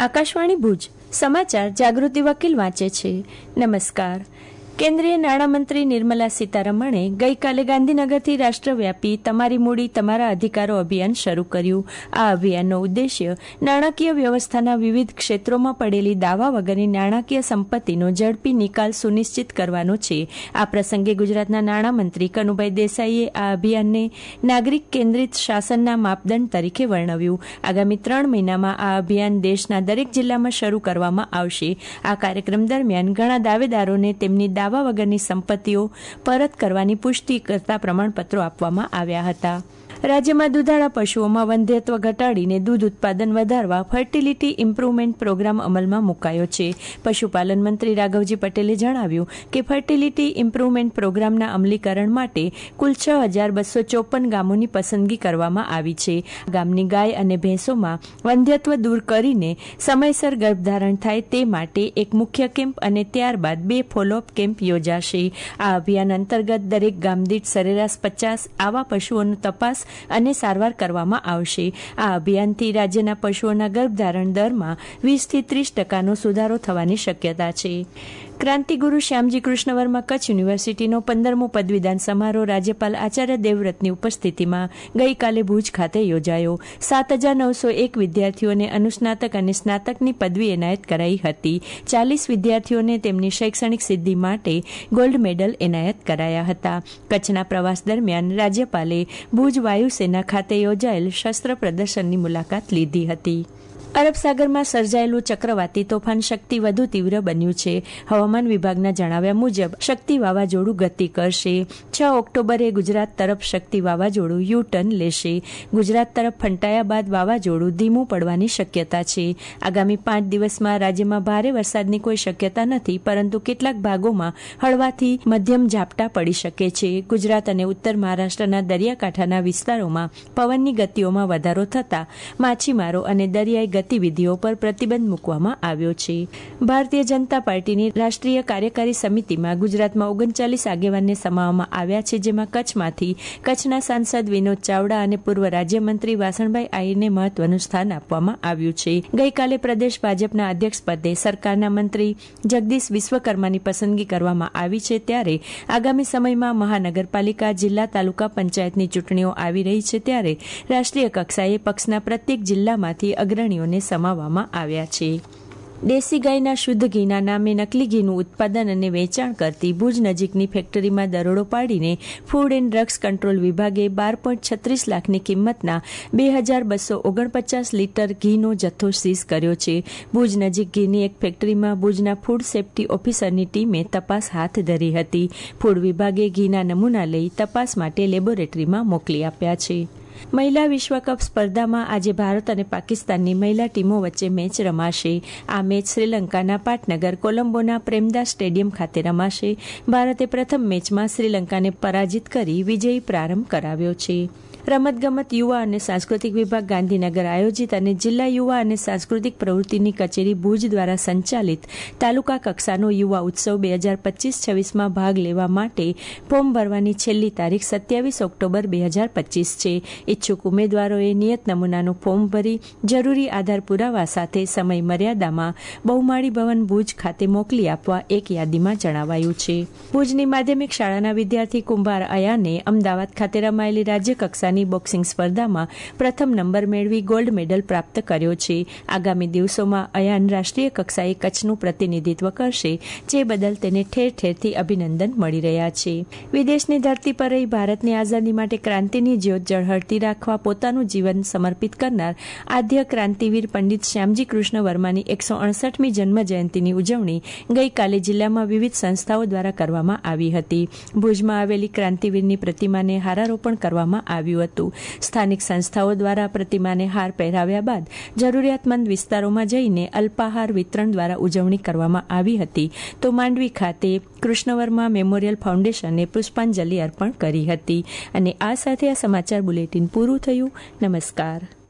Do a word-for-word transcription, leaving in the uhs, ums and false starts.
આકાશવાણી ભુજ સમાચાર જાગૃતિ વકીલ વાંચે છે. નમસ્કાર. કેન્દ્રીય નાણામંત્રી નિર્મલા સીતારમણે ગઈકાલે ગાંધીનગરથી રાષ્ટ્રવ્યાપી તમારી મૂડી તમારા અધિકારો અભિયાન શરૂ કર્યું. આ અભિયાનનો ઉદ્દેશ્ય નાણાકીય વ્યવસ્થાના વિવિધ ક્ષેત્રોમાં પડેલી દાવા વગરની નાણાકીય સંપત્તિનો ઝડપી નિકાલ સુનિશ્ચિત કરવાનો છે. આ પ્રસંગે ગુજરાતના નાણામંત્રી કનુભાઈ દેસાઈએ આ અભિયાનને નાગરિક કેન્દ્રિત શાસનના માપદંડ તરીકે વર્ણવ્યું. આગામી ત્રણ મહિનામાં આ અભિયાન દેશના દરેક જિલ્લામાં શરૂ કરવામાં આવશે. આ કાર્યક્રમ દરમિયાન ઘણા દાવેદારોને તેમની દાવા વગરની સંપત્તિઓ પરત કરવાની પુષ્ટિ કરતા પ્રમાણપત્રો આપવામાં આવ્યા હતા. રાજ્યમાં દૂધાળા પશુઓમાં વંધ્યત્વ ઘટાડીને દૂધ ઉત્પાદન વધારવા ફર્ટિલિટી ઇમ્પ્રુવમેન્ટ પ્રોગ્રામ અમલમાં મુકાયો છે. પશુપાલન મંત્રી રાઘવજી પટેલે જણાવ્યું કે ફર્ટિલિટી ઇમ્પ્રુવમેન્ટ પ્રોગ્રામના અમલીકરણ માટે કુલ છ હજાર બસો ચોપન ગામોની પસંદગી કરવામાં આવી છે. ગામની ગાય અને ભેંસોમાં વંધ્યત્વ દૂર કરીને સમયસર ગર્ભધારણ થાય તે માટે એક મુખ્ય કેમ્પ અને ત્યારબાદ બે ફોલોઅપ કેમ્પ યોજાશે. આ અભિયાન અંતર્ગત દરેક ગામ દીઠ સરેરાશ પચાસ આવા પશુઓનો તપાસ અને સારવાર કરવામાં આવશે. આ અભિયાનથી રાજ્યના પશુઓના ગર્ભધારણ દરમાં વીસ થી ત્રીસ ટકાનો સુધારો થવાની શક્યતા છે. ક્રાંતિગુરુ શ્યામજી કૃષ્ણ વર્મા કચ્છ યુનિવર્સિટીનો પંદરમો પદવીદાન સમારોહ રાજ્યપાલ આચાર્ય દેવવ્રતની ઉપસ્થિતિમાં ગઈકાલે ભુજ ખાતે યોજાયો. સાત હજાર નવસો એક વિદ્યાર્થીઓને અનુસ્નાતક અને સ્નાતકની પદવી એનાયત કરાઈ હતી. ચાલીસ વિદ્યાર્થીઓને તેમની શૈક્ષણિક સિદ્ધિ માટે ગોલ્ડ મેડલ એનાયત કરાયા હતા. કચ્છના પ્રવાસ દરમિયાન રાજ્યપાલે ભુજ વાયુસેના ખાતે યોજાયેલ શસ્ત્ર પ્રદર્શનની મુલાકાત લીધી હતી. અરબ સાગરમાં સર્જાયેલું ચક્રવાતી તોફાન શક્તિ વધુ તીવ્ર બન્યું છે. હવામાન વિભાગના જણાવ્યા મુજબ શક્તિ વાવાઝોડું ગતિ કરશે. છ ઓક્ટોબરે ગુજરાત તરફ શક્તિ વાવાઝોડું યુ ટર્ન લેશે. ગુજરાત તરફ ફંટાયા બાદ વાવાઝોડું ધીમું પડવાની શક્યતા છે. આગામી પાંચ દિવસમાં રાજ્યમાં ભારે વરસાદની કોઈ શક્યતા નથી, પરંતુ કેટલાક ભાગોમાં હળવાથી મધ્યમ ઝાપટા પડી શકે છે. ગુજરાત અને ઉત્તર મહારાષ્ટ્રના દરિયાકાંઠાના વિસ્તારોમાં પવનની ગતિઓમાં વધારો થતાં માછીમારો અને દરિયાઈ ગતિવિધિઓ પર પ્રતિબંધ મૂકવામાં આવ્યો છે. ભારતીય જનતા પાર્ટીની રાષ્ટ્રીય કાર્યકારી સમિતિમાં ગુજરાતમાં ઓગણચાલીસ આગેવાનને સમાવવામાં આવ્યા છે, જેમાં કચ્છમાંથી કચ્છના સાંસદ વિનોદ ચાવડા અને પૂર્વ રાજ્યમંત્રી વાસણભાઈ આહિરને મહત્વનું સ્થાન આપવામાં આવ્યું છે. ગઈકાલે પ્રદેશ ભાજપના અધ્યક્ષ પદે સરકારના મંત્રી જગદીશ વિશ્વકર્માની પસંદગી કરવામાં આવી છે. ત્યારે આગામી સમયમાં મહાનગરપાલિકા, જિલ્લા, તાલુકા પંચાયતની ચૂંટણીઓ આવી રહી છે, ત્યારે રાષ્ટ્રીય કક્ષાએ પક્ષના પ્રત્યેક જિલ્લામાંથી અગ્રણીઓ સમાવવામાં આવ્યા છે. દેશી ગાયના શુદ્ધ ઘીના નામે નકલી ઘીનું ઉત્પાદન અને વેચાણ કરતી ભુજ નજીકની ફેક્ટરીમાં દરોડો પાડીને ફૂડ એન્ડ ડ્રગ્સ કંટ્રોલ વિભાગે બાર પોઈન્ટ છત્રીસ લાખની કિંમતના બે હજાર બસો ઓગણપચાસ લીટર ઘીનો જથ્થો સીઝ કર્યો છે. ભુજ નજીક ઘીની એક ફેક્ટરીમાં ભુજના ફૂડ સેફ્ટી ઓફિસરની ટીમે તપાસ હાથ ધરી હતી. ફૂડ વિભાગે ઘીના નમૂના લઈ તપાસ માટે લેબોરેટરીમાં મોકલી આપ્યા છે. મહિલા વિશ્વકપ સ્પર્ધામાં આજે ભારત અને પાકિસ્તાનની મહિલા ટીમો વચ્ચે મેચ રમાશે. આ મેચ શ્રીલંકાના પાટનગર કોલંબોના પ્રેમદાસ સ્ટેડિયમ ખાતે રમાશે. ભારતે પ્રથમ મેચમાં શ્રીલંકાને પરાજિત કરી વિજયી પ્રારંભ કરાવ્યો છે. રમતગમત, યુવા અને સાંસ્કૃતિક વિભાગ ગાંધીનગર આયોજિત અને જિલ્લા યુવા અને સાંસ્કૃતિક પ્રવૃત્તિની કચેરી ભુજ દ્વારા સંચાલિત તાલુકા કક્ષાનો યુવા ઉત્સવ બે હજાર પચીસ છવ્વીસમાં ભાગ લેવા માટે ફોર્મ ભરવાની છેલ્લી તારીખ સત્યાવીસ ઓક્ટોબર બે હજાર પચીસ છે. ઇચ્છુક ઉમેદવારોએ નિયત નમૂનાનું ફોર્મ ભરી જરૂરી આધાર પુરાવા સાથે સમય મર્યાદામાં બહુમાળી ભવન ભુજ ખાતે મોકલી આપવા એક યાદીમાં જણાવાયું છે. ભુજની માધ્યમિક શાળાના વિદ્યાર્થી કુંભાર અયાને અમદાવાદ ખાતે રમાયેલી રાજ્ય કક્ષા બોક્સિંગ સ્પર્ધામાં પ્રથમ નંબર મેળવી ગોલ્ડ મેડલ પ્રાપ્ત કર્યો છે. આગામી દિવસોમાં અયાન રાષ્ટ્રીય કક્ષાએ કચ્છનું પ્રતિનિધિત્વ કરશે, જે બદલ તેને ઠેર ઠેરથી અભિનંદન મળી રહ્યા છે. વિદેશની ધરતી પર રહી ભારતની આઝાદી માટે ક્રાંતિની જ્યોત ઝળહળતી રાખવા પોતાનું જીવન સમર્પિત કરનાર આદ્ય ક્રાંતિવીર પંડિત શ્યામજી કૃષ્ણ વર્માની એકસો અડસઠમી જન્મ જયંતિની ઉજવણી ગઈકાલે જિલ્લામાં વિવિધ સંસ્થાઓ દ્વારા કરવામાં આવી હતી. ભુજમાં આવેલી ક્રાંતિવીરની પ્રતિમાને હારારોપણ કરવામાં આવ્યું હતું. સ્થાનિક સંસ્થાઓ દ્વારા પ્રતિમાને હાર પહેરાવ્યા બાદ જરૂરિયાતમંદ વિસ્તારોમાં જઈને અલ્પાહાર વિતરણ દ્વારા ઉજવણી કરવામાં આવી હતી. તો માંડવી ખાતે કૃષ્ણ વર્મા મેમોરિયલ ફાઉન્ડેશને પુષ્પાંજલિ અર્પણ કરી હતી. અને આ સાથે આ સમાચાર બુલેટિન પૂરું થયું. નમસ્કાર.